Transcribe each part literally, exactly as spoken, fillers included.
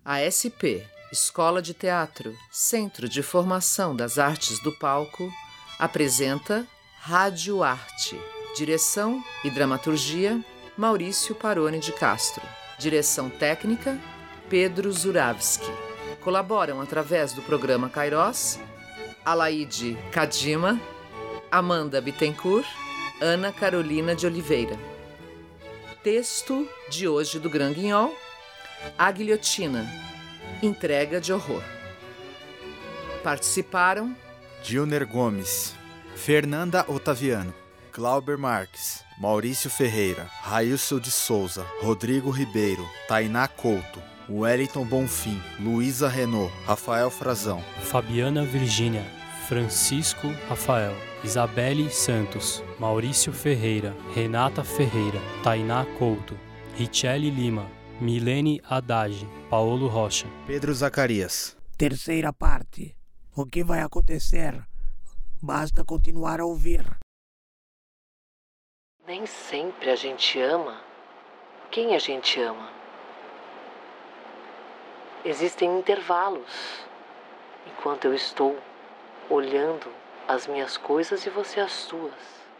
A S P, Escola de Teatro, Centro de Formação das Artes do Palco, apresenta Rádio Arte. Direção e dramaturgia, Maurício Paroni de Castro. Direção técnica, Pedro Zuravski. Colaboram através do programa Kairos, Alaide Kadima, Amanda Bittencourt, Ana Carolina de Oliveira. Texto de hoje do Gran Guignol, A Guilhotina, entrega de horror. Participaram Gilner Gomes, Fernanda Otaviano, Glauber Marques, Maurício Ferreira, Railson de Souza, Rodrigo Ribeiro, Tainá Couto, Wellington Bonfim, Luísa Renault, Rafael Frazão, Fabiana Virgínia, Francisco Rafael, Isabelle Santos, Maurício Ferreira, Renata Ferreira, Tainá Couto, Richelle Lima, Milene Haddad, Paulo Rocha, Pedro Zacarias. Terceira parte. O que vai acontecer? Basta continuar a ouvir. Nem sempre a gente ama quem a gente ama. Existem intervalos enquanto eu estou olhando as minhas coisas e você as suas.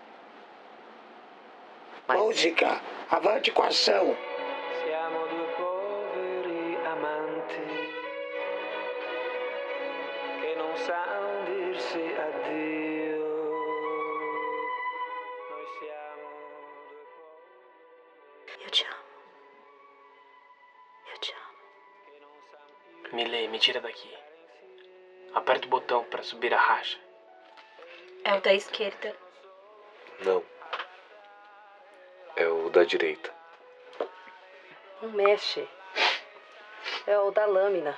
Mas... Música, avante com a ação. Siamo due poveri amanti che non sanno dirsi addio. Noi siamo due poveri. Eu te amo. Eu te amo. Milê, me tira daqui. Aperta o botão para subir a racha. É o da esquerda. Não. É o da direita. Não mexe. É o da lâmina.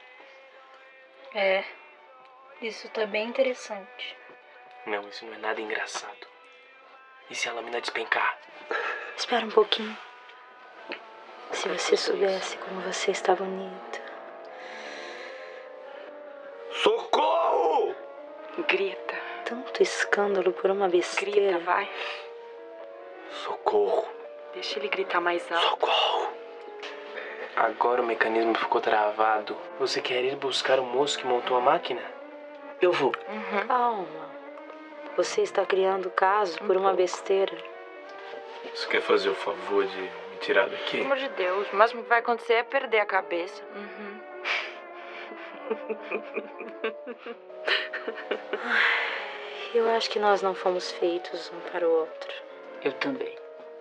É. Isso tá bem interessante. Não, isso não é nada engraçado. E se a lâmina despencar? Espera um pouquinho. Se você soubesse como você está bonito. Socorro! Grita. Tanto escândalo por uma besteira. Grita, vai. Socorro. Deixa ele gritar mais alto. Socorro. Agora o mecanismo ficou travado. Você quer ir buscar o moço que montou a máquina? Eu vou. Uhum. Calma. Você está criando caso por uma besteira. Você quer fazer o favor de me tirar daqui? Pelo amor de Deus, o máximo que vai acontecer é perder a cabeça. Uhum. Eu acho que nós não fomos feitos um para o outro. Eu também.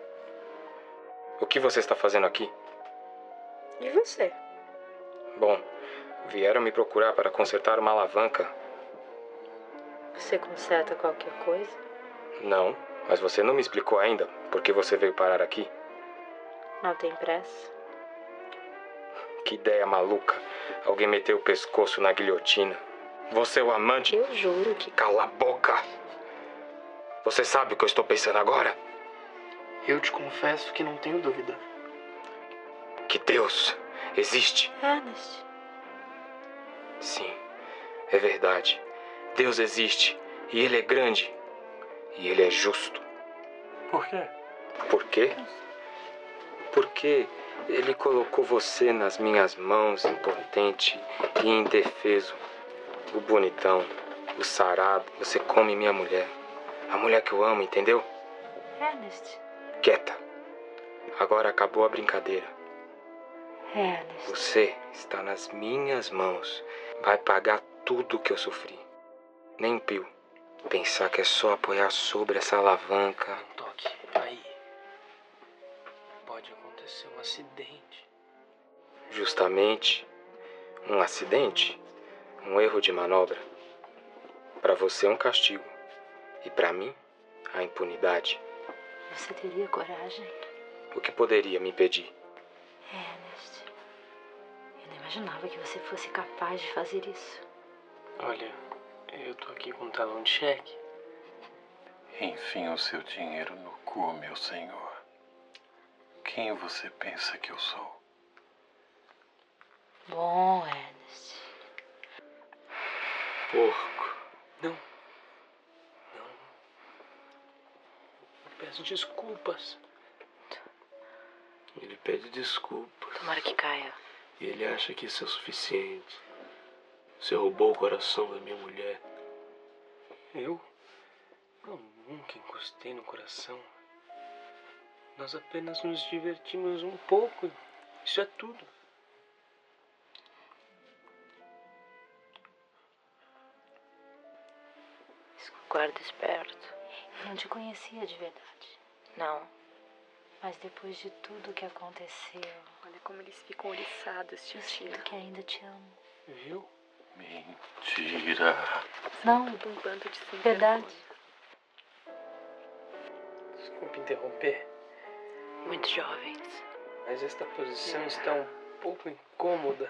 O que você está fazendo aqui? E você? Bom, vieram me procurar para consertar uma alavanca. Você conserta qualquer coisa? Não, mas você não me explicou ainda por que você veio parar aqui. Não tem pressa. Que ideia maluca. Alguém meteu o pescoço na guilhotina. Você é o amante... Eu juro que... Cala a boca! Você sabe o que eu estou pensando agora? Eu te confesso que não tenho dúvida. Que Deus existe. Ernest. Sim, é verdade. Deus existe. E Ele é grande. E Ele é justo. Por quê? Por quê? Porque Ele colocou você nas minhas mãos, impotente e indefeso. O bonitão, o sarado, você come minha mulher. A mulher que eu amo, entendeu? Ernest. Quieta. Agora acabou a brincadeira. Ernest. Você está nas minhas mãos. Vai pagar tudo o que eu sofri. Nem um pio. Pensar que é só apoiar sobre essa alavanca. Não toque. Aí. Pode acontecer um acidente. Justamente. Um acidente? Um erro de manobra. Para você é um castigo. E para mim, a impunidade. Você teria coragem? O que poderia me impedir? Ernest, eu não imaginava que você fosse capaz de fazer isso. Olha, eu tô aqui com um talão de cheque. Enfim, o seu dinheiro no cu, meu senhor. Quem você pensa que eu sou? Bom, Ernest. Porco. Não. Não. Eu peço desculpas. Ele pede desculpas. Tomara que caia. E ele acha que isso é o suficiente. Você roubou o coração da minha mulher. Eu? Eu nunca encostei no coração. Nós apenas nos divertimos um pouco. Isso é tudo. Guarda esperto. Eu não te conhecia de verdade. Não. Mas depois de tudo que aconteceu... Olha como eles ficam oriçados, eu titia. sinto que ainda te amo. Viu? Mentira. Não, Tudo um bando de sem verdade. vergonha. Desculpe interromper, Muito jovens. mas esta posição está um pouco incômoda.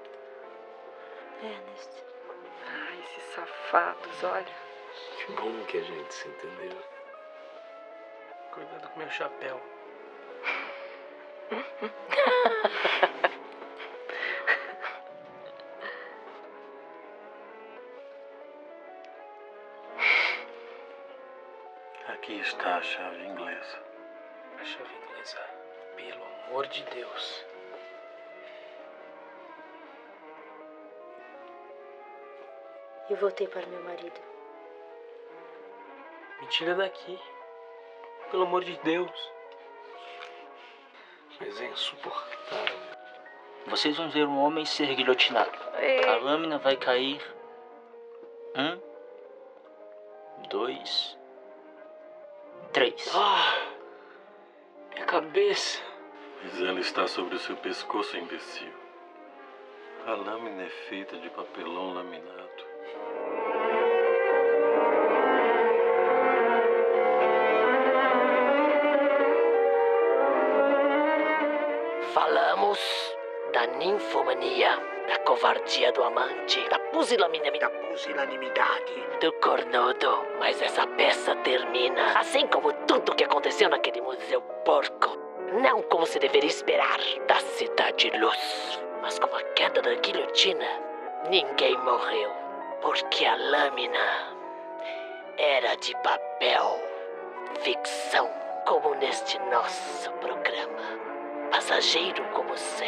Ernest. Ai, esses safados, olha. Que bom que a gente se entendeu. Cuidado com meu chapéu. Aqui está a chave inglesa. A chave inglesa. Pelo amor de Deus. Eu voltei para meu marido. Me tira daqui. Pelo amor de Deus. Mas é insuportável. Vocês vão ver um homem ser guilhotinado. Ei. A lâmina vai cair. Um, dois, três. Ah! Minha cabeça. Mas ela está sobre o seu pescoço, imbecil. A lâmina é feita de papelão laminado. Falamos da ninfomania, da covardia do amante, da pusilanimidade, Da pusilanimidade. do cornudo. Mas essa peça termina, assim como tudo que aconteceu naquele museu porco. Não como se deveria esperar da Cidade Luz, mas com a queda da guilhotina. Ninguém morreu, porque a lâmina era de papel. Ficção, como neste nosso programa. Passageiro como sempre.